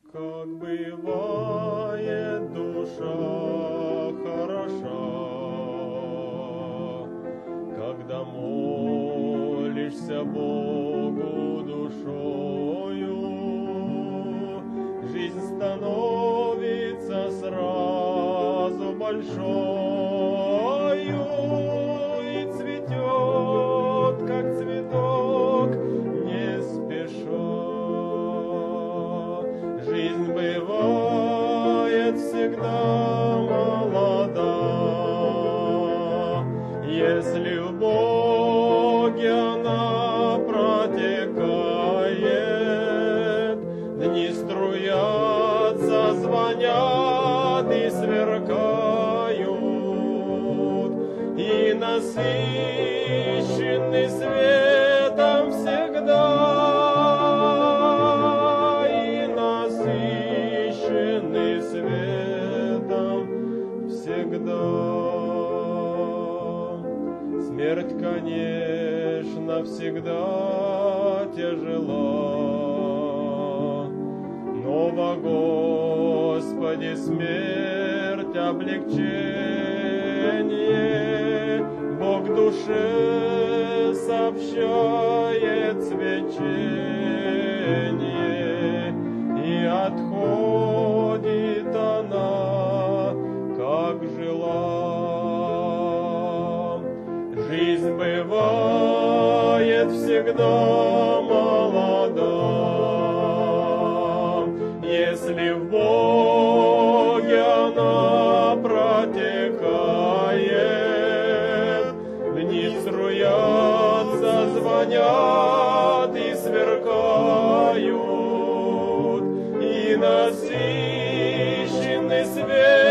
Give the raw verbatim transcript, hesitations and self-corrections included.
Как бывает душа хороша, когда молишься Богу душою, жизнь становится сразу большою и цветет, как цветок, не спеша. Жизнь бывает всегда молода, если в Боге она протекает. Дни струятся, звонят и сверкают, и насыщенный светом всегда. Светом всегда. Смерть, конечно, всегда тяжела, но во Господе смерть облегчение. Бог душе сообщает свечение, и отходит она, как жила. Жизнь бывает всегда молода, если в Боге она протекает. Дни струятся, звонят и сверкают, и насыщенный свет